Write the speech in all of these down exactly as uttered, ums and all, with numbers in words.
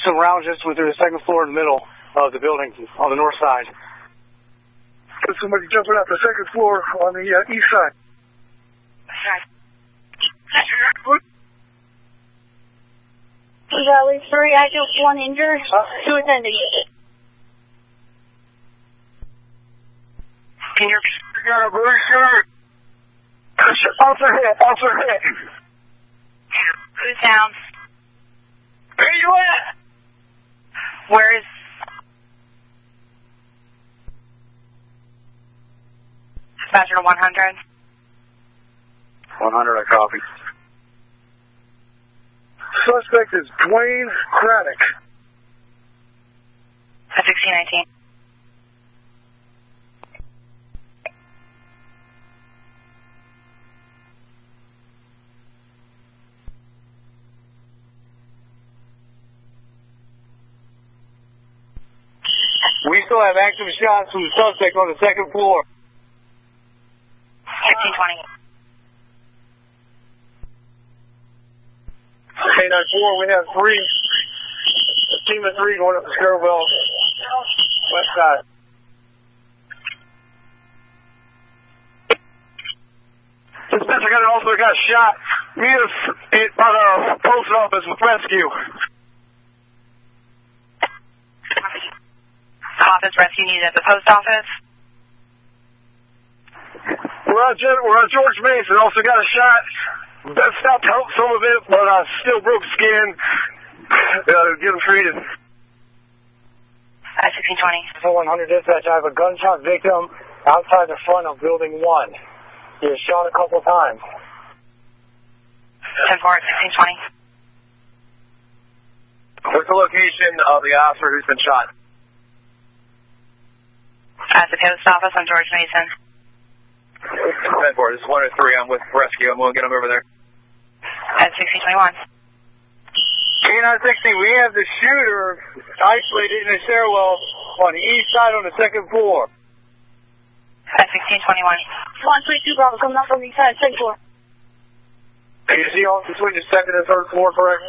some rounds just went through the second floor in the middle of the building on the north side. There's somebody jumping out the second floor on the uh, east side. We got at least three active, one injured, two attending. Can you got a blue shirt? Officer hit, officer hit. Who's down? Where you at? Where is... Dispatcher to one hundred. one hundred, I copy. Suspect is Dwayne Craddock. sixteen nineteen. We still have active shots from the suspect on the second floor. sixteen twenty. K nine four, we have three. A team of three going up the stairwell. West side. Dispatcher got an officer got shot. Meet us at the post office with rescue. Office rescue needed at the post office. We're on, we're on George Mason. Also got a shot. That stopped help some of it, but uh, still broke skin. Uh, get him treated. Uh, sixteen twenty. So one hundred dispatch, I have a gunshot victim outside the front of building one. He was shot a couple times. ten four, sixteen twenty. What's the location of the officer who's been shot? At the post office on George Mason. ten four, this is one oh three. I'm with rescue. I'm going to get him over there. At sixteen twenty-one. K nine sixteen, we have the shooter isolated in a stairwell on the east side on the second floor. At sixteen twenty-one. one three two Bravo coming up from the east side, second floor. Is he on between the second and third floor, correct?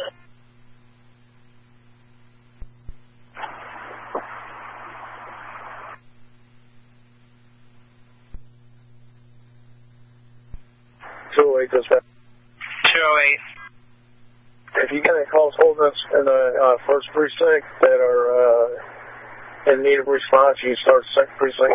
two oh eight, dispatch. two oh eight. If you get any calls holding us in the uh, first precinct that are uh, in need of response, you start second precinct.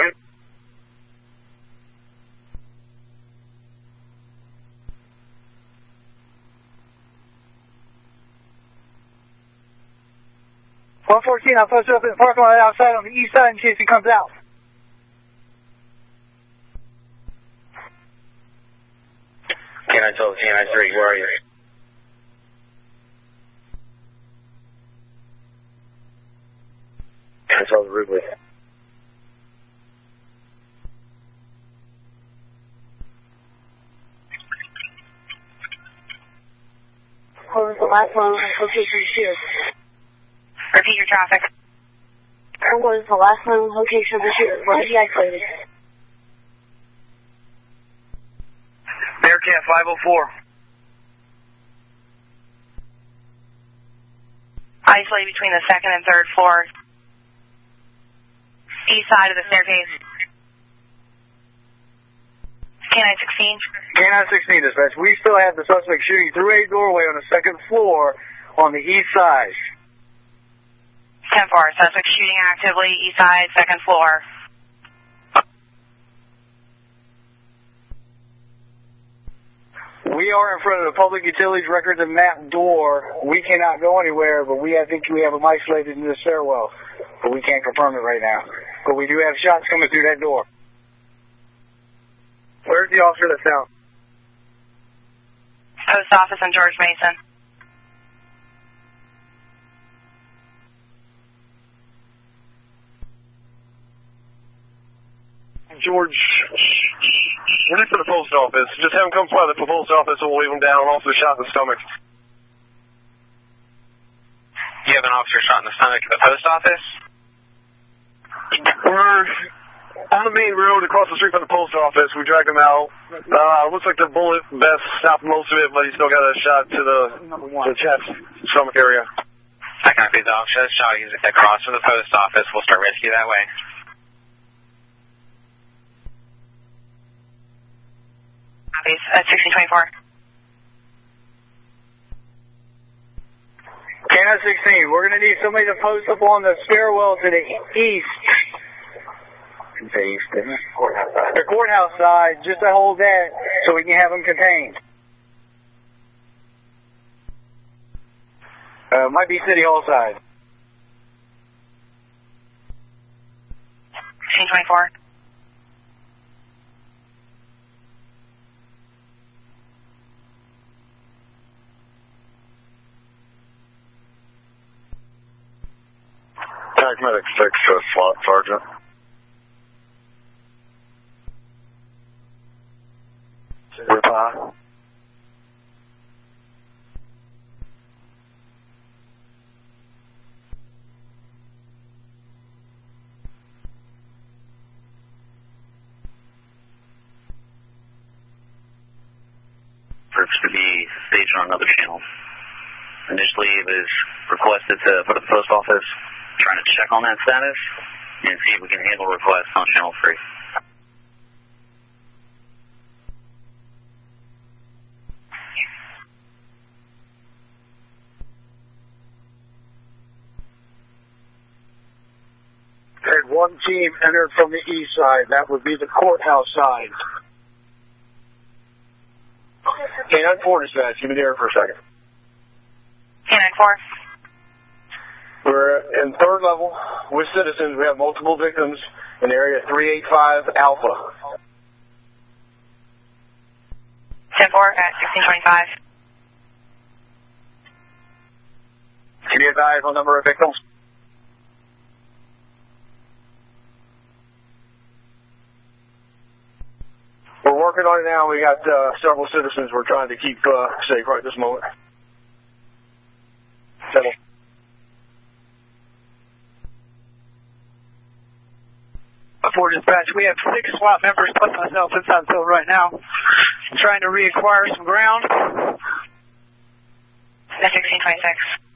one fourteen, I'll post up in the parking lot outside on the east side in case he comes out. K nine twelve, K nine three, where are you? K nine twelve, Rubley. What was the last one? Location shooter. Repeat your traffic. What was the last one? Location of the shooter. Where is he isolated? Bearcat five oh four. Isolated between the second and third floor. East side of the staircase. K nine sixteen. K nine sixteen, dispatch. We still have the suspect shooting through a doorway on the second floor on the east side. ten four. Suspect shooting actively. East side, second floor. We are in front of the Public Utilities Records and Map door. We cannot go anywhere, but we I think we have him isolated in the stairwell. But we can't confirm it right now. But we do have shots coming through that door. Where's the officer that's down? Post office on George Mason. George, we're just at the post office. Just have him come by the post office and we'll leave him down. Also shot in the stomach. You have an officer shot in the stomach at the post office? We're on the main road across the street from the post office. We dragged him out. Uh, looks like the bullet vest stopped most of it, but he still got a shot to the, the chest, stomach area. I copy the officer shouting across from the post office. We'll start rescue that way. Copies at sixteen twenty-four. K nine sixteen, we're going to need somebody to post up on the stairwell to the east. The east, isn't it? Courthouse side. The courthouse side, just to hold that so we can have them contained. Uh, might be City Hall side. sixteen twenty-four. Tag Medic six, uh, SWAT Sergeant. Reply. To be staged on another channel. Initially, it was requested to put at the post office, trying to check on that status and see if we can handle requests on channel three. And one team entered from the east side. That would be the courthouse side. K nine four dispatch, give me the air for a second. K nine four. We're in third level with citizens. We have multiple victims in area three eighty-five Alpha. ten four at sixteen twenty-five. Can you advise on number of victims? We're working on it now. We got uh, several citizens we're trying to keep uh, safe right this moment. Settle. For dispatch, we have six SWAT members plus myself inside the field right now, trying to reacquire some ground. At sixteen twenty-six.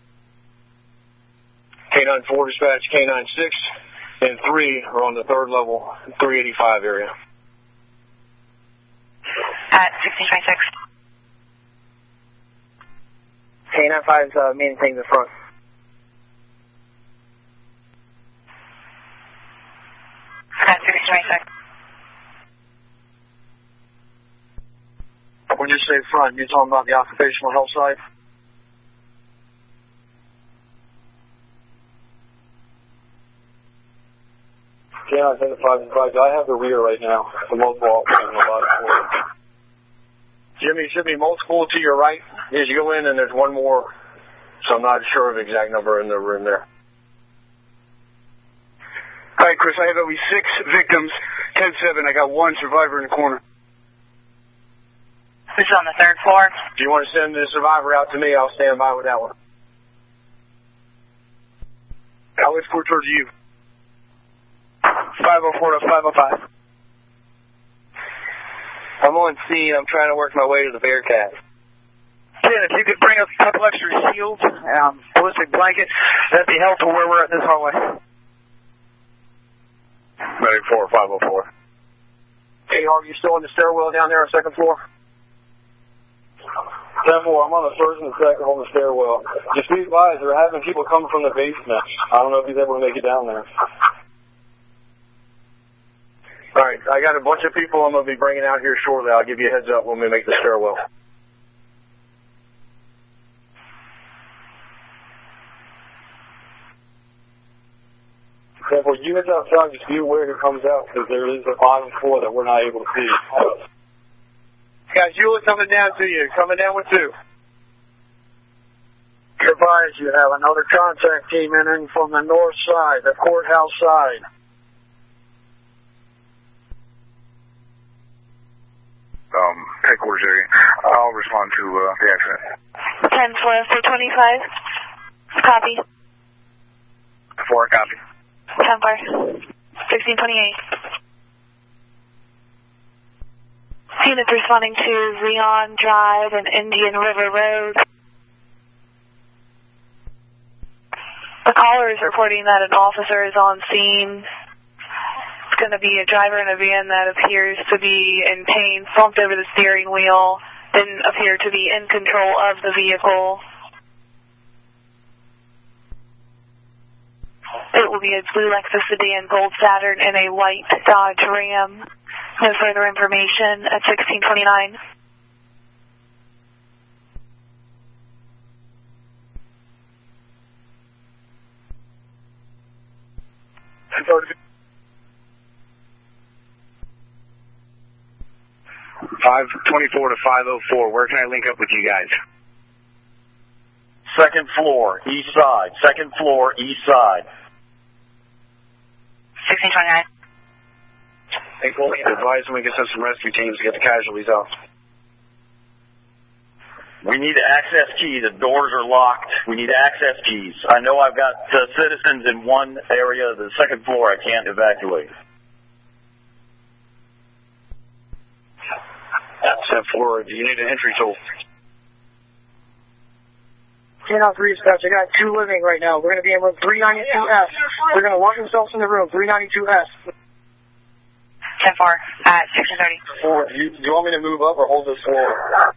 K nine four dispatch, K nine six and three are on the third level, three eighty-five area. At sixteen twenty-six. K nine five is uh, maintaining the front. At sixteen twenty-six. When you say front, you're talking about the occupational health side? K nine five, I have the rear right now, the multiple options. Jimmy, should be multiple to your right as you go in, and there's one more, so I'm not sure of the exact number in the room there. All right, Chris, I have at least six victims, ten seven. I got one survivor in the corner. This is on the third floor. If you want to send the survivor out to me, I'll stand by with that one. I'll escort towards you. five oh four to five oh five. I'm on scene. I'm trying to work my way to the Bearcat. Ken, if you could bring up a couple extra shields, um, ballistic blanket, that'd be helpful where we're at in this hallway. Medic four, five oh four. Hey, are you still on the stairwell down there on the second floor? ten four, I'm on the first and the second on the stairwell. Just be advised, they're having people come from the basement. I don't know if he's able to make it down there. All right, I got a bunch of people I'm going to be bringing out here shortly. I'll give you a heads up when we make the stairwell. Example, units outside, just be aware who comes out, because there is a bottom floor that we're not able to see. Guys, Eula coming down to you, coming down with two. Advise, you have another contact team entering from the north side, the courthouse side. Um, headquarters area. I'll respond to uh, the accident. ten four for twenty-five. Copy. Four, copy. ten four. sixteen twenty-eight. Units responding to Leon Drive and Indian River Road. The caller is reporting that an officer is on scene. It's going to be a driver in a van that appears to be in pain, slumped over the steering wheel, didn't appear to be in control of the vehicle. It will be a blue Lexus sedan, gold Saturn, and a white Dodge Ram. No further information at sixteen twenty-nine. five twenty-four to five oh four. Where can I link up with you guys? Second floor, east side. Second floor, east side. sixteen twenty-nine. Advise when we can send some rescue teams to get the casualties out. We need access key. The doors are locked. We need access keys. I know I've got uh, citizens in one area, the second floor, I can't evacuate. Step forward. You need an entry tool. ten oh three dispatch, I got two living right now. We're going to be in room three ninety-two F. They're going to lock themselves in the room, three ninety-two F. ten four at sixteen thirty. Four. Do you, do you want me to move up or hold this floor?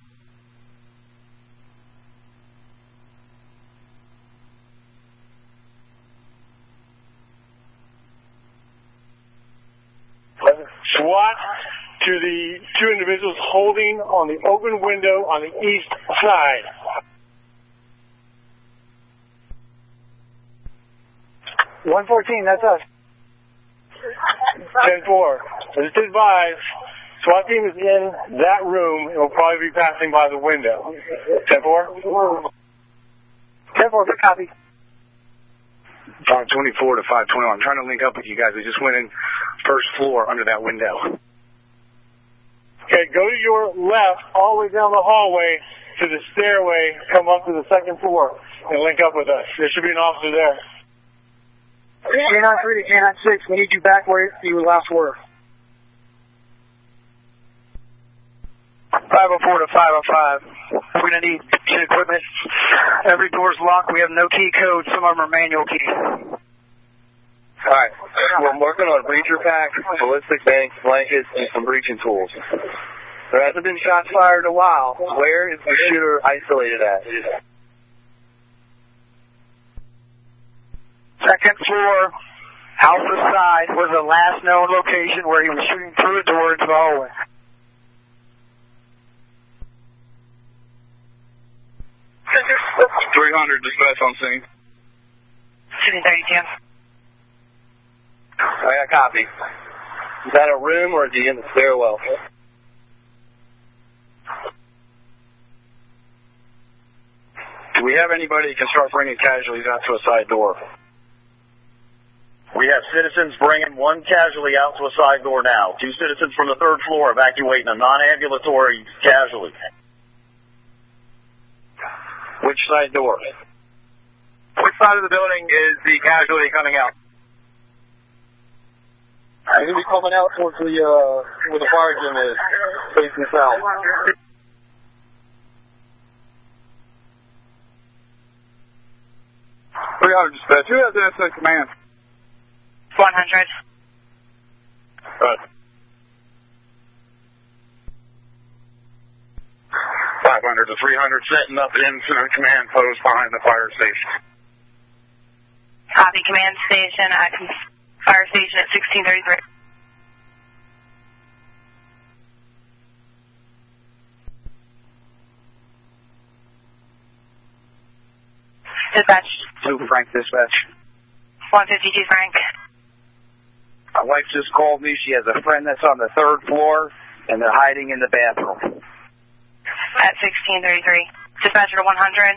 SWAT to the two individuals holding on the open window on the east side. one fourteen, that's us. ten four. Just advise, SWAT team is in that room and will probably be passing by the window. ten four? ten four, good copy. five twenty-four to five twenty-one. I'm trying to link up with you guys. We just went in first floor under that window. Okay, go to your left all the way down the hallway to the stairway, come up to the second floor, and link up with us. There should be an officer there. K nine three to K nine six, we need you back where you last were. five oh four to five oh five. We're going to need kitchen equipment. Every door's locked. We have no key code. Some of them are manual keys. All right. We're working on breacher pack, ballistic banks, blankets, and some breaching tools. There hasn't been shots fired in a while. Where is the shooter isolated at? Second floor, Alpha side, was the last known location where he was shooting through the door into the hallway. three hundred dispatch on scene. sixteen thirty-two. I got a copy. Is that a room or is he in the stairwell? Do we have anybody who can start bringing casualties out to a side door? We have citizens bringing one casualty out to a side door now. Two citizens from the third floor evacuating a non-ambulatory casualty. Which side door? Which side of the building is the casualty coming out? He's going to be coming out towards the, uh, where the fire gym is, facing south. three hundred dispatch. Who has the S S command? one hundred. Right. five hundred to three hundred setting up an incident command post behind the fire station. Copy, command station at fire station at sixteen thirty-three. Dispatch. Two Frank dispatch. one fifty-two Frank. My wife just called me. She has a friend that's on the third floor, and they're hiding in the bathroom. At sixteen thirty-three. Dispatcher to one hundred.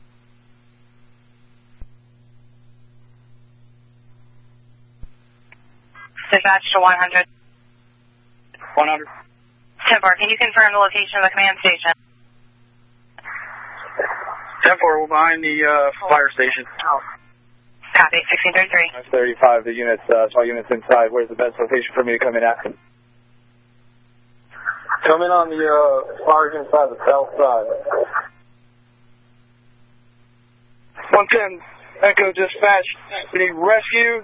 Dispatch to one hundred. one hundred. ten four, can you confirm the location of the command station? ten four, we're behind the uh, fire station. Copy, sixteen thirty-three. That's thirty-five, the units, uh, small units inside. Where's the best location for me to come in at? Come in on the uh, fire side, the south side. one ten, Echo dispatch, we need rescue.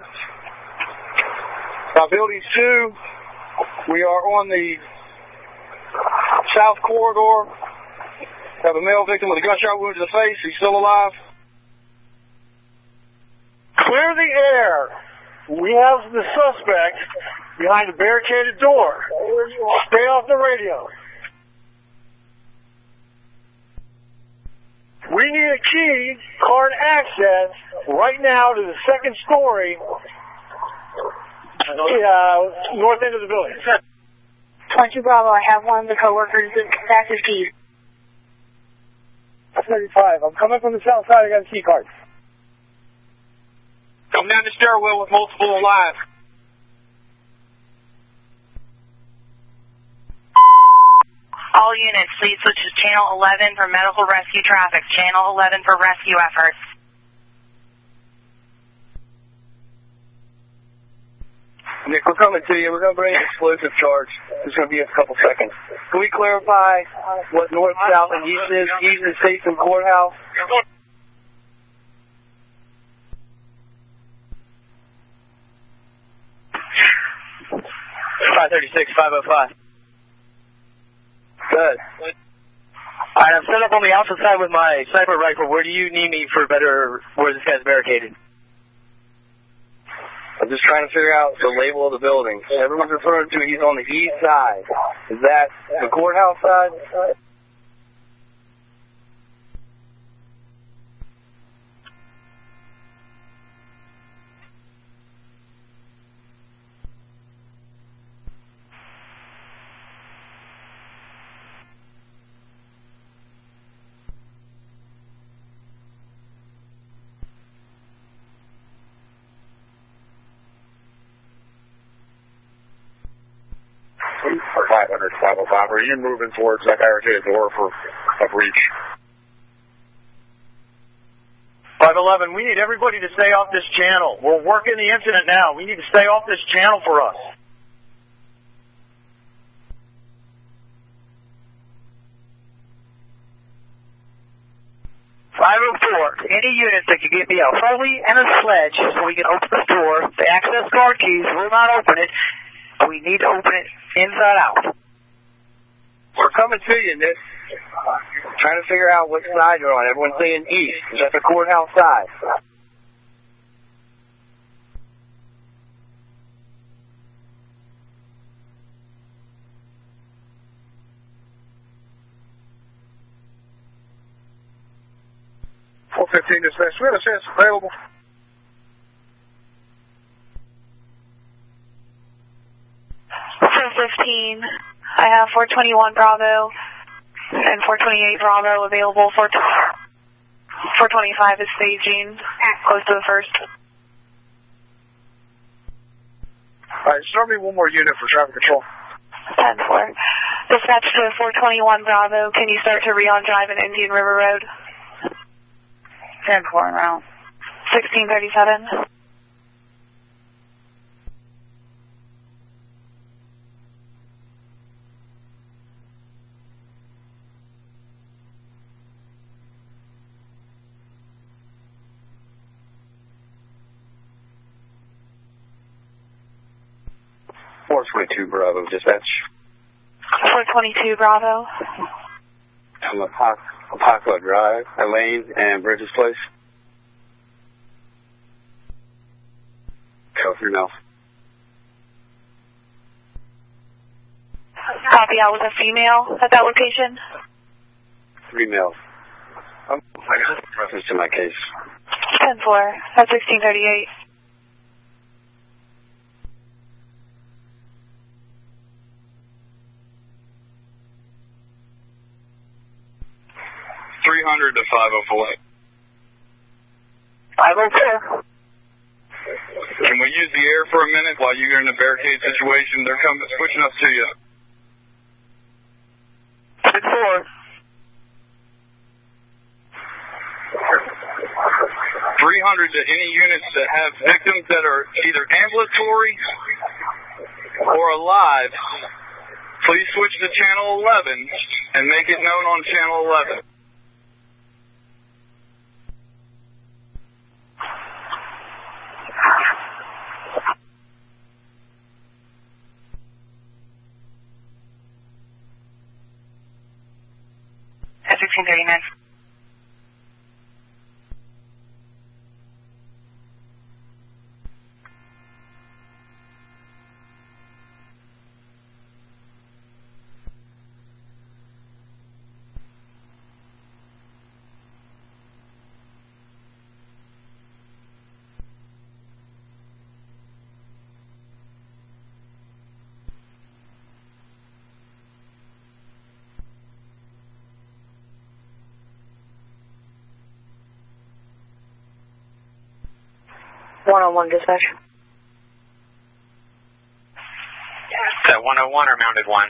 By building two, we are on the south corridor. Have a male victim with a gunshot wound to the face. He's still alive. Clear the air. We have the suspect behind a barricaded door. Stay off the radio. We need a key card access right now to the second story, uh, north end of the building. twenty-two Bravo, I have one of the coworkers with access keys. thirty-five, I'm coming from the south side, I got a key card. Come down the stairwell with multiple alive. All units, please switch to channel eleven for medical rescue traffic, channel eleven for rescue efforts. Nick, we're coming to you. We're going to bring an explosive charge. It's going to be a couple seconds. Can we clarify what north, south, and east is? East is Station Courthouse. five thirty-six, five oh five. Good. All right, I'm set up on the opposite side with my sniper rifle. Where do you need me for better, where this guy's barricaded? I'm just trying to figure out the label of the building. Everyone's referring to he's on the east side. Is that the courthouse side? five hundred, five oh five. Are you moving towards that barricaded door for a breach? five eleven, we need everybody to stay off this channel. We're working the incident now. We need to stay off this channel for us. five oh four, any units that can get me a Foley and a sledge so we can open the door. The access guard keys will not open it. We need to open it inside out. We're coming to you, Nick. Trying to figure out what side you're on. Everyone's saying east. Is that the courthouse side? four fifteen dispatch. We have a chance available. four fifteen, I have four twenty-one Bravo and four twenty-eight Bravo available. four twenty-five is staging close to the first. All right, start me one more unit for traffic control. ten four. Dispatch to four twenty-one Bravo. Can you start to Rion Drive and Indian River Road? ten four en route. sixteen thirty-seven. four twenty-two Bravo, dispatch. four twenty-two Bravo. I'm Apocla Drive, Elaine, and Bridges Place. Go through now. Copy, I was a female at that location. Three males. Um, I got reference to my case. ten four. That's sixteen thirty-eight. three hundred to five oh four. five oh four. Can we use the air for a minute while you're in a barricade situation? They're coming, switching us to you. ten four. three hundred to any units that have victims that are either ambulatory or alive. Please switch to channel eleven and make it known on channel eleven. sixteen thirty-nine. one oh one dispatch. Is that one oh one or mounted one?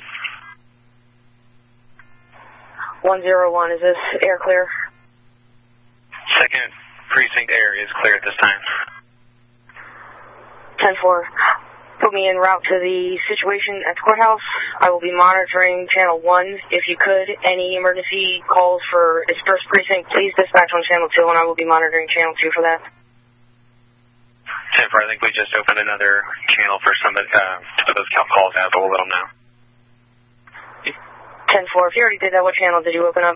one oh one, is this air clear? Second precinct air is clear at this time. ten four, put me en route to the situation at the courthouse. I will be monitoring channel one. If you could, any emergency calls for dispersed precinct, please dispatch on channel two, and I will be monitoring channel two for that. ten four, I think we just opened another channel for some of uh, those calls out, but we'll let them know. ten four, if you already did that, what channel did you open up?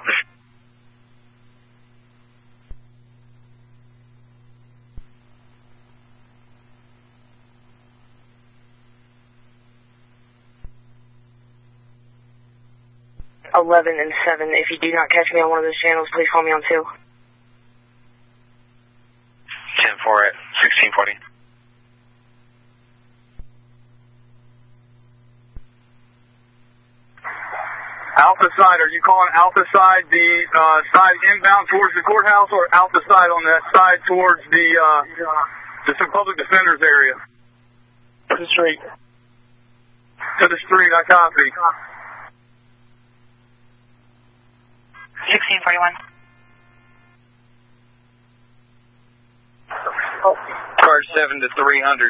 eleven and seven. If you do not catch me on one of those channels, please call me on two. ten four at sixteen forty. Alpha side, are you calling Alpha side the uh, side inbound towards the courthouse, or Alpha side on that side towards the uh, the public defender's area? To the street. To the street, I copy. sixteen forty-one. Charge seven to three hundred.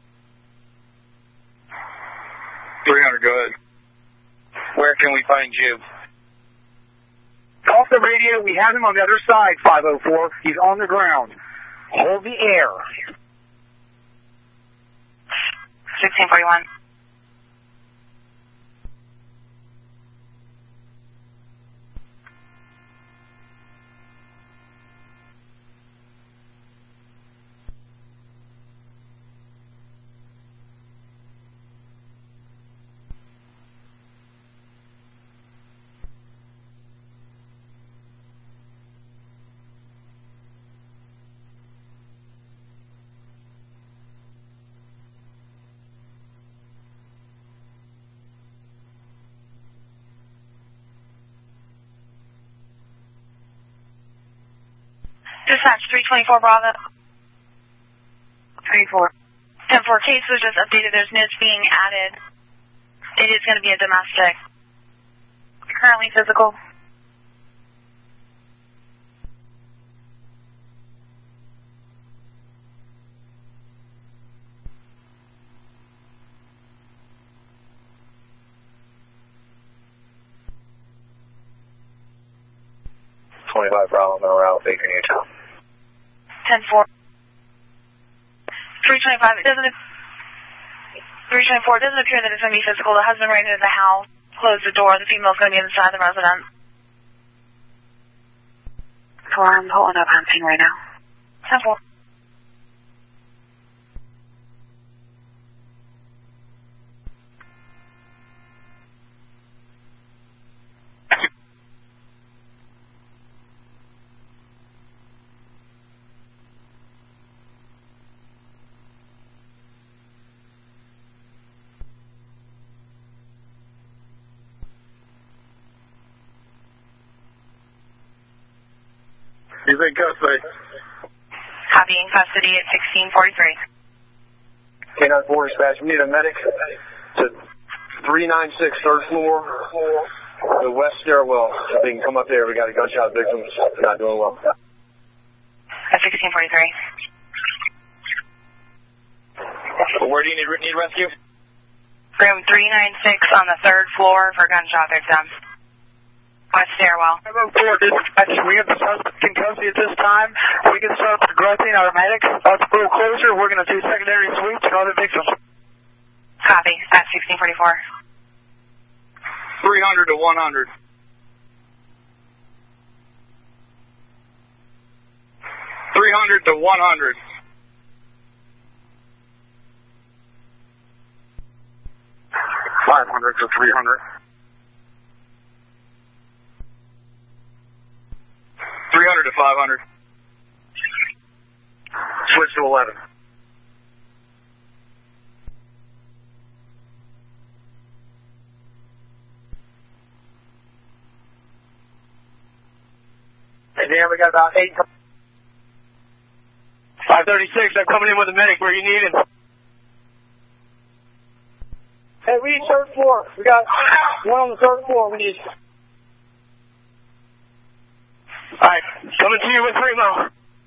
three hundred, go ahead. Where can we find you? Off the radio, we have him on the other side, five oh four. He's on the ground. Hold the air. sixteen forty-one. Dispatch three twenty-four Bravo. twenty-four. ten four, case was just updated. There's notes being added. It is going to be a domestic. Currently physical. twenty-five Bravo, no route, Baker, Utah. ten four. three twenty-five, it doesn't, three twenty-four, it doesn't appear that it's going to be physical. The husband right into the house, closed the door. The female's going to be inside the residence. four, I'm pulling up on ping right now. ten four. He's in custody. Copy, in custody at sixteen forty-three. K nine four dispatch, we need a medic to three ninety-six third floor, the west stairwell. If they can come up there, we got a gunshot victim, not doing well. At sixteen forty-three. Where do you need, need rescue? Room three ninety-six on the third floor for gunshot victim. West stairwell. five oh four, dispatch, we have the suspect in custody at this time. We can start progressing our medics. Let's go closer. We're going to do secondary sweeps and other victims. Copy, at sixteen forty-four. three hundred to one hundred. three hundred to one hundred. five hundred to three hundred. three hundred to five hundred. Switch to eleven. And then we got about eight. five thirty-six, I'm coming in with a medic. Where you need him? Hey, we need third floor. We got one on the third floor. We need. All right, coming to you with Primo.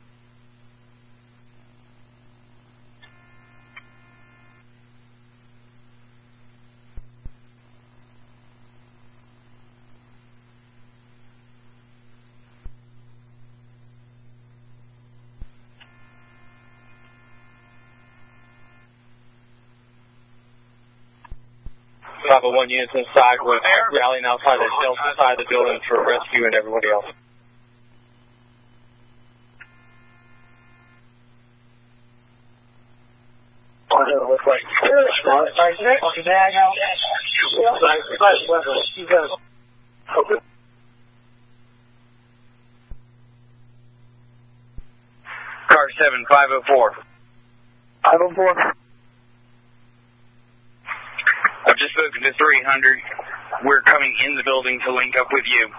five oh one units inside. We're rallying outside the shelter side of the building for rescue and everybody else. What does it look like? Fucking bag out. Car seven, five oh four. five oh four. I've just spoken to three hundred. We're coming in the building to link up with you.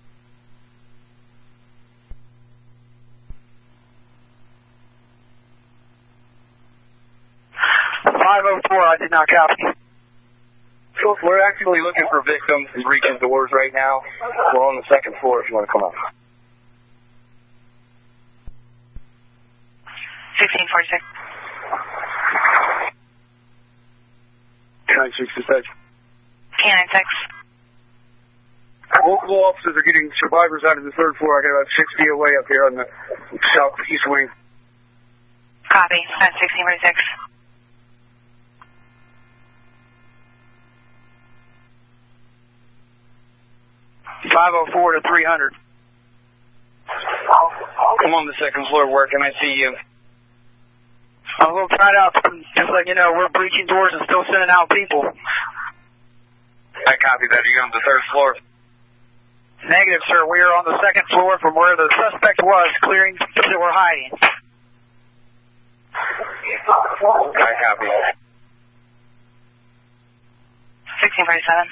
five oh four, I did not copy. So we're actually looking for victims and breaching doors right now. We're on the second floor if you want to come up. sixteen forty-six. nine sixty-six. K nine six. Multiple officers are getting survivors out of the third floor. I got about sixty away up here on the southeast wing. Copy. That's sixteen forty-six. five oh four to three hundred. I'm on the second floor. Where can I see you? I'm a little tied out. Just like, you know, we're breaching doors and still sending out people. I copy that. Are you on the third floor? Negative, sir. We are on the second floor from where the suspect was, clearing that we're hiding. I copy. sixteen forty-seven.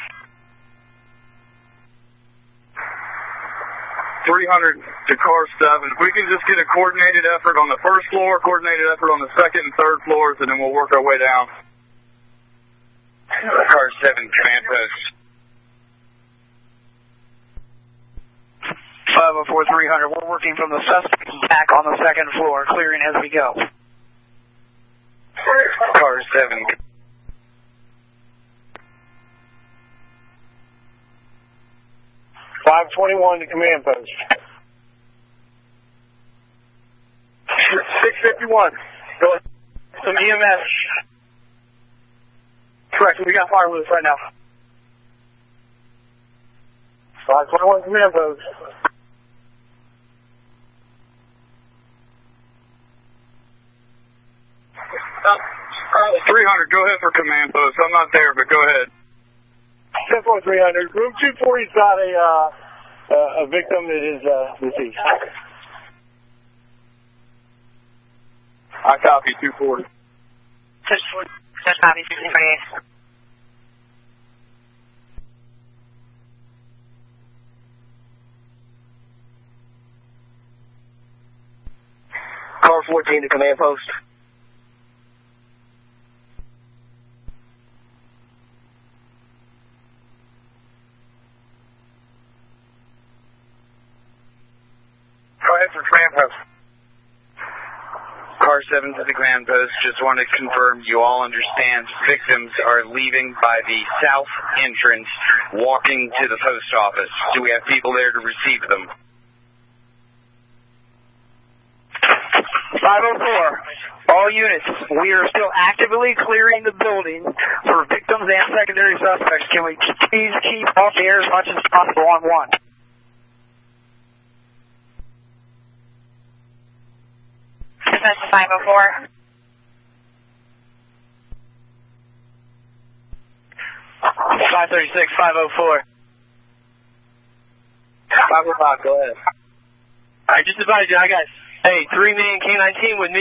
three hundred to car seven. If we can just get a coordinated effort on the first floor, coordinated effort on the second and third floors, and then we'll work our way down. Car seven, command post. five oh four, three hundred. We're working from the suspect back on the second floor, clearing as we go. Car seven. five twenty-one to command post. six fifty-one. Go ahead. Some E M S. Correct. We got fire with us right now. five twenty-one command post. Uh, three hundred, go ahead for command post. I'm not there, but go ahead. ten four three hundred. Room two forty's got a, uh, uh, a victim that is uh, deceased. I copy two forty. Just, just copy sixteen forty-eight. Car fourteen to command post. Go ahead for command post. Car seven to the command post. Just want to confirm you all understand victims are leaving by the south entrance, walking to the post office. Do we have people there to receive them? five oh four. All units, we are still actively clearing the building for victims and secondary suspects. Can we please keep off the air as much as possible on one? dispatch to five oh four. five thirty-six, five oh four. five oh five, go ahead. I just advised you, I got a three-man K nine team with me.